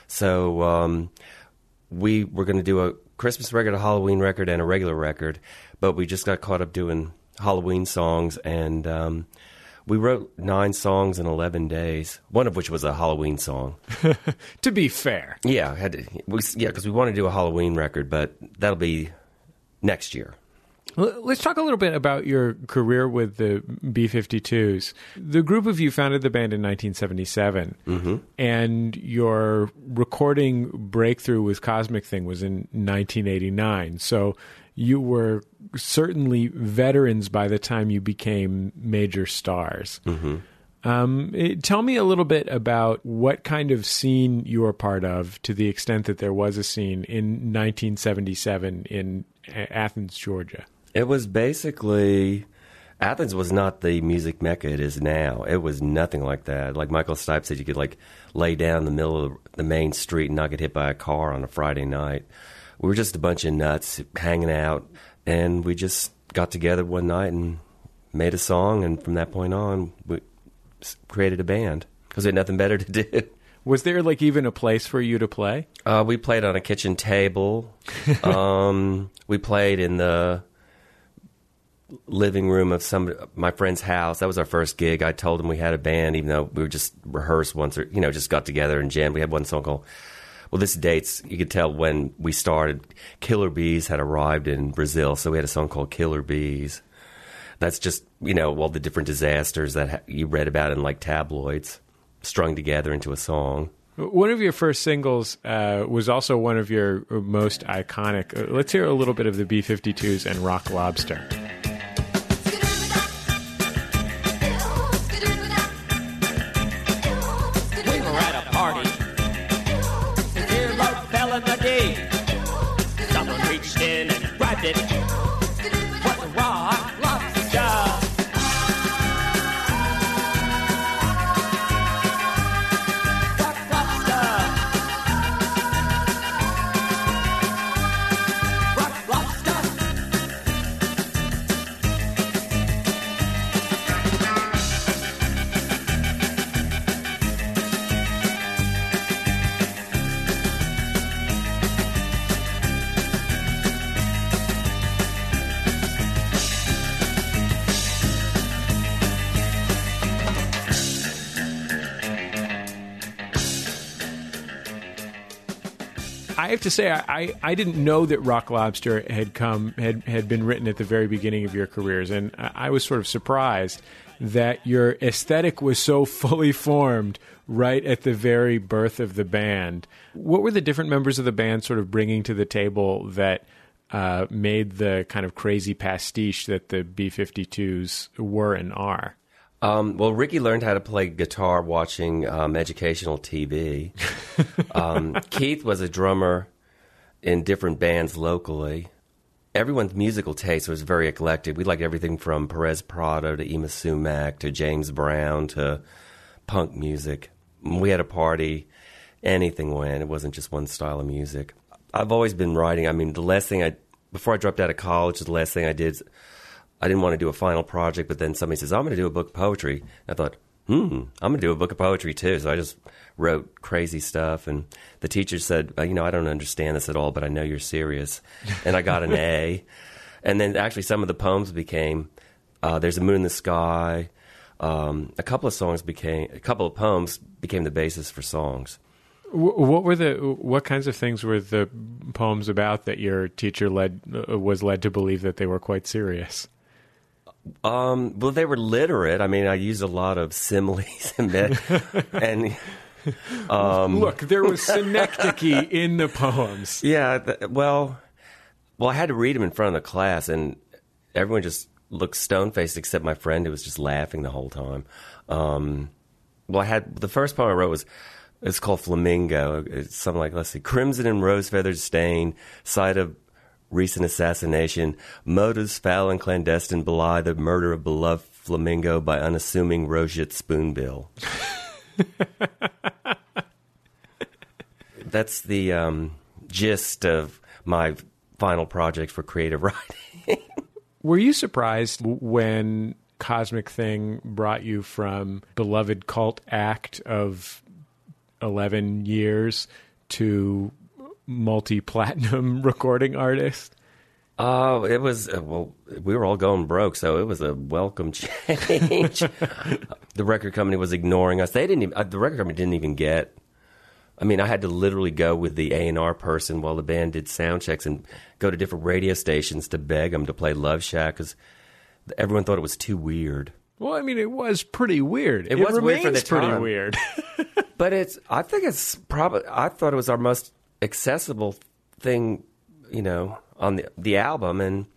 So we were going to do a Christmas record, a Halloween record, and a regular record, but we just got caught up doing Halloween songs, and we wrote 9 songs in 11 days, one of which was a Halloween song. To be fair. Yeah, because we want to do a Halloween record, but that'll be next year. Let's talk a little bit about your career with the B-52s. The group of you founded the band in 1977, and your recording breakthrough with Cosmic Thing was in 1989. So you were certainly veterans by the time you became major stars. Tell me a little bit about what kind of scene you were part of, to the extent that there was a scene in 1977 in Athens, Georgia. It was basically, Athens was not the music mecca it is now. It was nothing like that. Like Michael Stipe said, you could lay down in the middle of the main street and not get hit by a car on a Friday night. We were just a bunch of nuts hanging out, and we just got together one night and made a song, and from that point on, we created a band because we had nothing better to do. Was there even a place for you to play? We played on a kitchen table. We played in the living room of my friend's house. That was our first gig. I told him we had a band, even though we were just rehearsed once, or just got together and jammed. We had one song called, well, this dates, you could tell when we started. Killer Bees had arrived in Brazil, so we had a song called Killer Bees. That's just, all the different disasters that you read about in tabloids, strung together into a song. One of your first singles was also one of your most iconic. Let's hear a little bit of the B-52s and Rock Lobster. Someone reached in and grabbed it. What's a rock lobster? Rock lobster. Rock lobster. I have to say, I didn't know that Rock Lobster had been written at the very beginning of your careers, and I was sort of surprised that your aesthetic was so fully formed right at the very birth of the band. What were the different members of the band sort of bringing to the table that made the kind of crazy pastiche that the B-52s were and are? Well, Ricky learned how to play guitar watching educational TV. Keith was a drummer in different bands locally. Everyone's musical taste was very eclectic. We liked everything from Perez Prado to Yma Sumac to James Brown to punk music. We had a party, anything went. It wasn't just one style of music. I've always been writing. I mean, before I dropped out of college, the last thing I did, I didn't want to do a final project, but then somebody says, I'm going to do a book of poetry. I thought, I'm going to do a book of poetry too. So I just wrote crazy stuff. And the teacher said, I don't understand this at all, but I know you're serious. And I got an A. And then actually some of the poems became, There's a Moon in the Sky. A couple of poems became the basis for songs. What kinds of things were the poems about that your teacher was led to believe that they were quite serious? Well, they were literate. I mean, I used a lot of similes and look, there was synecdoche in the poems. Yeah, well, I had to read them in front of the class, and everyone just looked stone-faced except my friend, who was just laughing the whole time. The first poem I wrote it's called Flamingo. It's something like, let's see, crimson and rose-feathered stain, sight of recent assassination, motives foul and clandestine belie the murder of beloved flamingo by unassuming roseate spoonbill. That's the gist of my final project for creative writing. Were you surprised when Cosmic Thing brought you from beloved cult act of 11 years to multi-platinum recording artist? It was, we were all going broke, so it was a welcome change. The record company was ignoring us. The record company didn't even get, I had to literally go with the A&R person while the band did sound checks and go to different radio stations to beg them to play Love Shack because everyone thought it was too weird. Well, it was pretty weird. It was weird for the time. Pretty weird. But I thought it was our most accessible thing, on the album. And,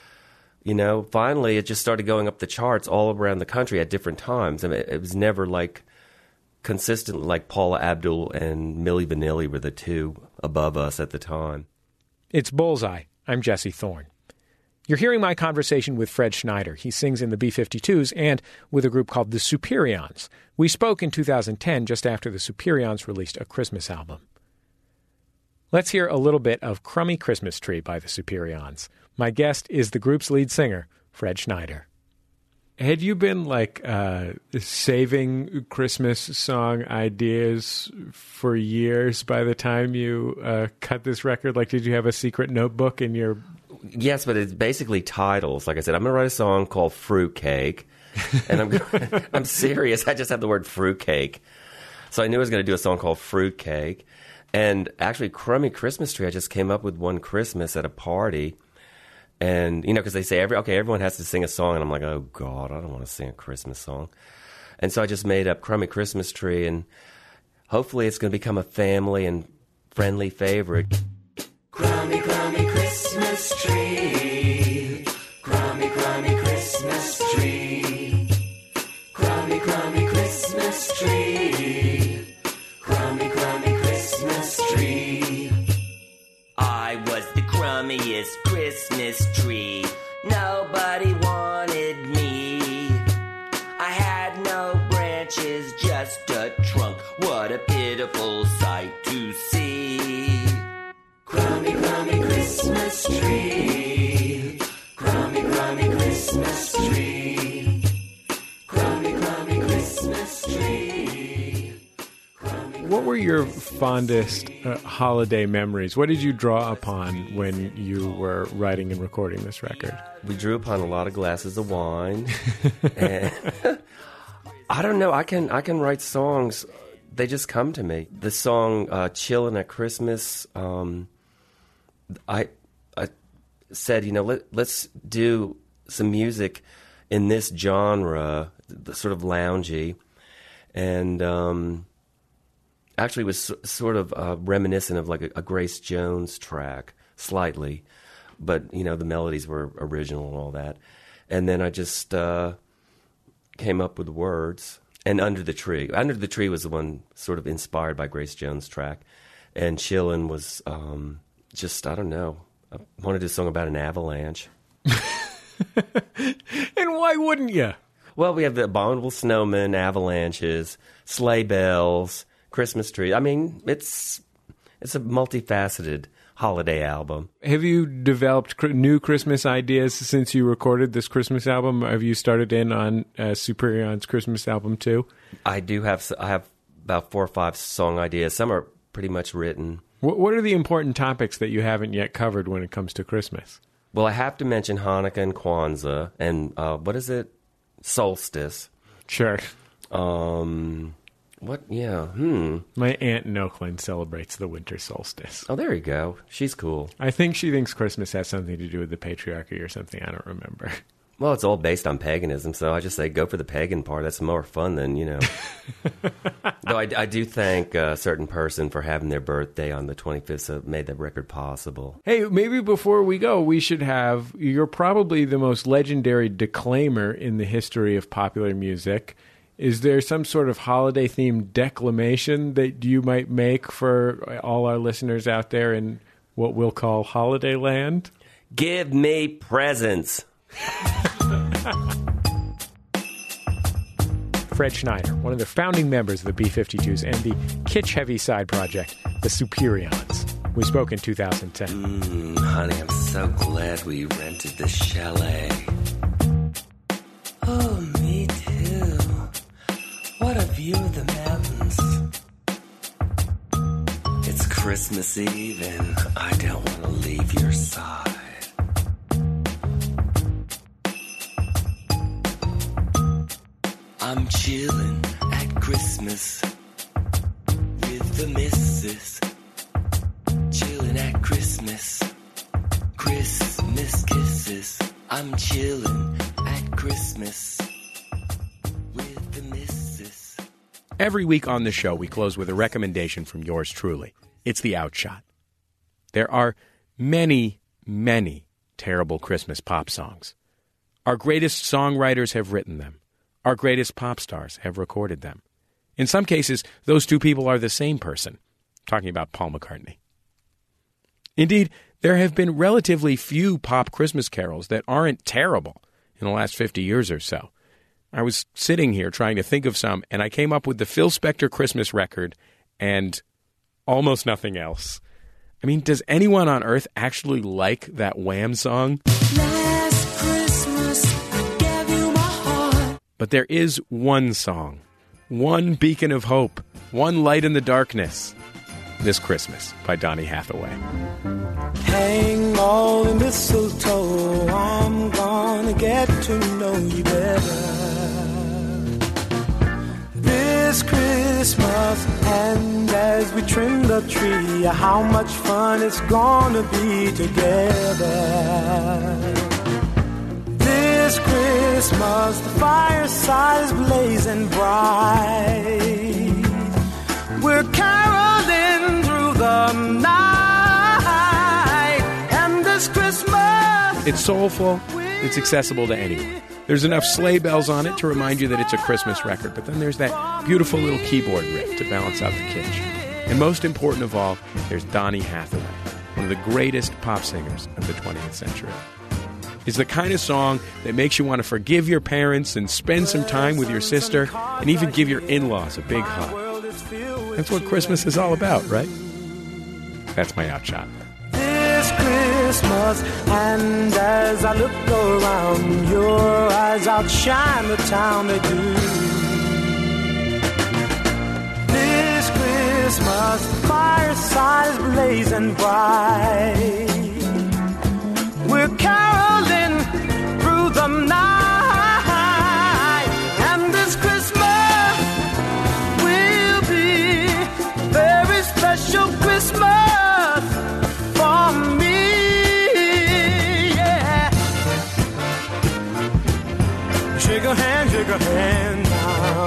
finally it just started going up the charts all around the country at different times. It was never consistent like Paula Abdul and Milli Vanilli were the two above us at the time. It's Bullseye. I'm Jesse Thorne. You're hearing my conversation with Fred Schneider. He sings in the B-52s and with a group called the Superions. We spoke in 2010, just after the Superions released a Christmas album. Let's hear a little bit of Crummy Christmas Tree by the Superions. My guest is the group's lead singer, Fred Schneider. Had you been saving Christmas song ideas for years by the time you cut this record? Did you have a secret notebook in your... Yes, but it's basically titles. Like I said, I'm going to write a song called Fruitcake, and I'm serious. I just have the word fruitcake. So I knew I was going to do a song called Fruitcake. And actually, Crummy Christmas Tree, I just came up with one Christmas at a party. And, because they say, everyone has to sing a song. And I'm like, oh, God, I don't want to sing a Christmas song. And so I just made up Crummy Christmas Tree. And hopefully it's going to become a family and friendly favorite. Crummy, crummy Christmas tree. Crummy, crummy Christmas tree. Crummy, crummy Christmas tree. Crummy, crummy Christmas tree. I was the crummiest Christmas tree. Nobody wanted me. I had no branches, just a trunk. What a pitiful sight to see. Crummy, crummy Christmas tree. Crummy, crummy Christmas tree. Crummy, crummy Christmas tree. What were your fondest holiday memories? What did you draw upon when you were writing and recording this record? We drew upon a lot of glasses of wine. And I don't know. I can write songs they just come to me. The song "Chillin' at Christmas," I said, let's do some music in this genre, sort of loungy, and actually was sort of reminiscent of like a Grace Jones track, slightly, but the melodies were original and all that. And then I just came up with words. And Under the Tree. Under the Tree was the one sort of inspired by Grace Jones' track. And Chillin' was just, I don't know. I wanted a song about an avalanche. And why wouldn't you? Well, we have the Abominable Snowman, avalanches, sleigh bells, Christmas tree. I mean, it's a multifaceted holiday album. Have you developed new Christmas ideas since you recorded this Christmas album? Have you started in on Superion's Christmas album too? I have about 4 or 5 song ideas. Some are pretty much written. What are the important topics that you haven't yet covered when it comes to Christmas? Well, I have to mention Hanukkah and Kwanzaa and what is it? Solstice. Sure. What? Yeah. My aunt in Oakland celebrates the winter solstice. Oh, there you go. She's cool. I think she thinks Christmas has something to do with the patriarchy or something. I don't remember. Well, it's all based on paganism, so I just say go for the pagan part. That's more fun than, Though I do thank a certain person for having their birthday on the 25th, so it made that record possible. Hey, maybe before we go, we should have, you're probably the most legendary declaimer in the history of popular music. Is there some sort of holiday-themed declamation that you might make for all our listeners out there in what we'll call Holiday Land? Give me presents. Fred Schneider, one of the founding members of the B-52s and the kitsch-heavy side project, the Superions. We spoke in 2010. Honey, I'm so glad we rented the chalet. Oh, me too. What a view of the mountains. It's Christmas Eve and I don't want to leave your side. I'm chillin' at Christmas with the missus. Chillin' at Christmas, Christmas kisses. I'm chillin' at Christmas with the missus. Every week on the show, we close with a recommendation from yours truly. It's the Outshot. There are many, many terrible Christmas pop songs. Our greatest songwriters have written them. Our greatest pop stars have recorded them. In some cases, those two people are the same person, talking about Paul McCartney. Indeed, there have been relatively few pop Christmas carols that aren't terrible in the last 50 years or so. I was sitting here trying to think of some, and I came up with the Phil Spector Christmas record and almost nothing else. I mean, does anyone on earth actually like that Wham song? Last Christmas, I gave you my heart. But there is one song, one beacon of hope, one light in the darkness. This Christmas by Donny Hathaway. Hang all the mistletoe, I'm gonna get to know you better. This Christmas, and as we trim the tree, how much fun it's gonna be together. This Christmas, the fireside is blazing bright. We're caroling through the night, and this Christmas... It's soulful, it's accessible to anyone. There's enough sleigh bells on it to remind you that it's a Christmas record, but then there's that beautiful little keyboard riff to balance out the kitsch. And most important of all, there's Donny Hathaway, one of the greatest pop singers of the 20th century. It's the kind of song that makes you want to forgive your parents and spend some time with your sister and even give your in-laws a big hug. That's what Christmas is all about, right? That's my Outshot. This Christmas, and as I look around, your eyes outshine the town they do. This Christmas, the fireside is blazing bright. We're caroling through the night, and this Christmas will be shake a hand now.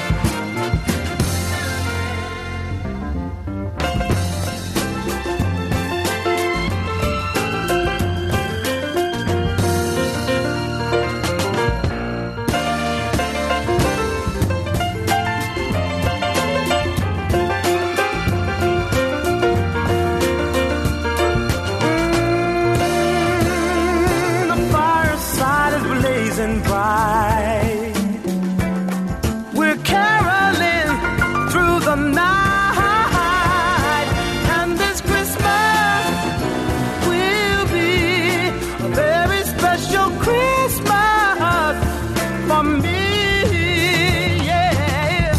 We're caroling through the night, and this Christmas will be a very special Christmas for me, yeah.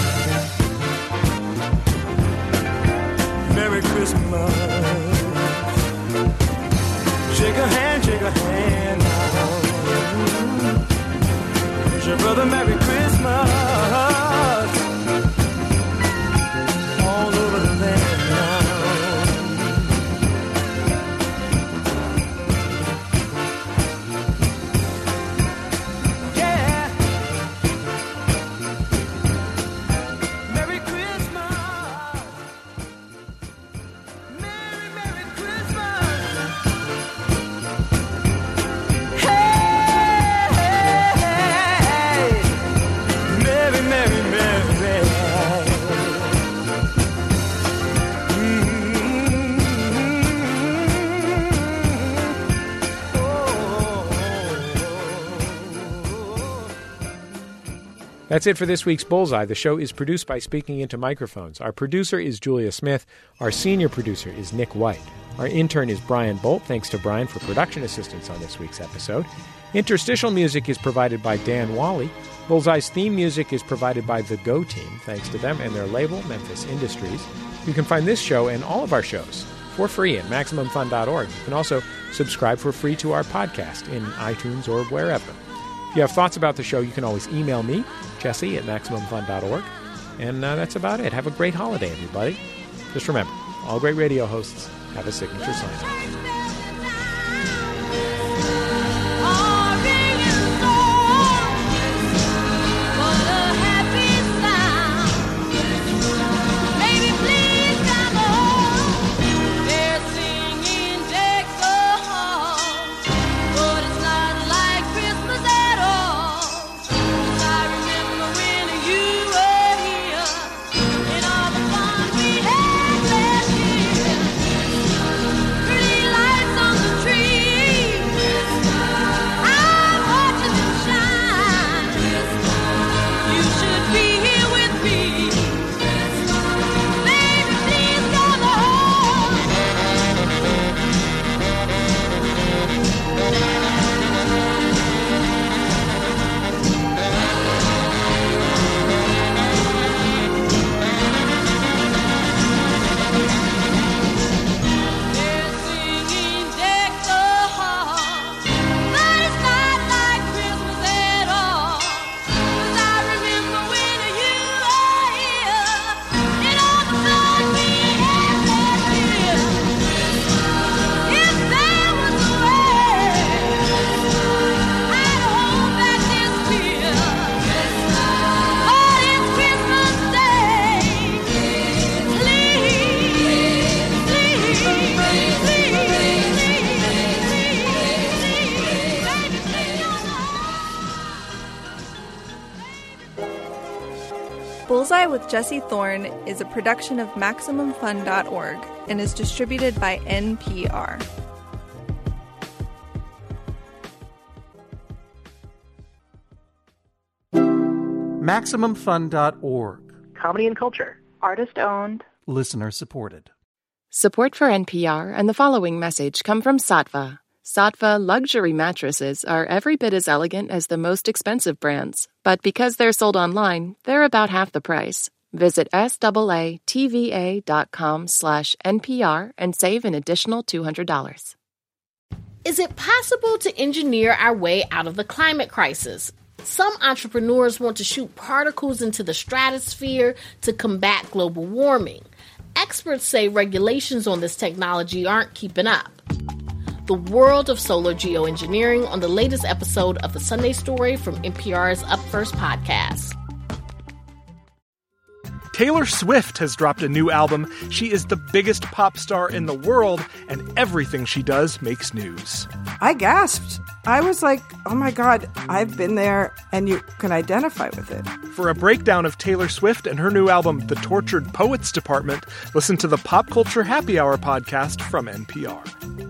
Merry Christmas. Shake a hand now. Your brother, Merry Christmas, all over the land now. Yeah, Merry Christmas, Merry Christmas. That's it for this week's Bullseye. The show is produced by Speaking Into Microphones. Our producer is Julia Smith. Our senior producer is Nick White. Our intern is Brian Bolt. Thanks to Brian for production assistance on this week's episode. Interstitial music is provided by Dan Wally. Bullseye's theme music is provided by The Go Team. Thanks to them and their label, Memphis Industries. You can find this show and all of our shows for free at MaximumFun.org. You can also subscribe for free to our podcast in iTunes or wherever. If you have thoughts about the show, you can always email me, Jesse, at MaximumFun.org. And that's about it. Have a great holiday, everybody. Just remember, all great radio hosts have a signature sign. Bullseye with Jesse Thorne is a production of MaximumFun.org and is distributed by NPR. MaximumFun.org. Comedy and culture. Artist owned. Listener supported. Support for NPR and the following message come from Saatva. Saatva luxury mattresses are every bit as elegant as the most expensive brands, but because they're sold online, they're about half the price. Visit SAATVA.com/NPR and save an additional $200. Is it possible to engineer our way out of the climate crisis? Some entrepreneurs want to shoot particles into the stratosphere to combat global warming. Experts say regulations on this technology aren't keeping up. the world of solar geoengineering on the latest episode of the Sunday Story from NPR's Up First podcast. Taylor Swift has dropped a new album. She is the biggest pop star in the world, and everything she does makes news. I gasped. I was like, oh my God, I've been there, and you can identify with it. For a breakdown of Taylor Swift and her new album, The Tortured Poets Department, listen to the Pop Culture Happy Hour podcast from NPR.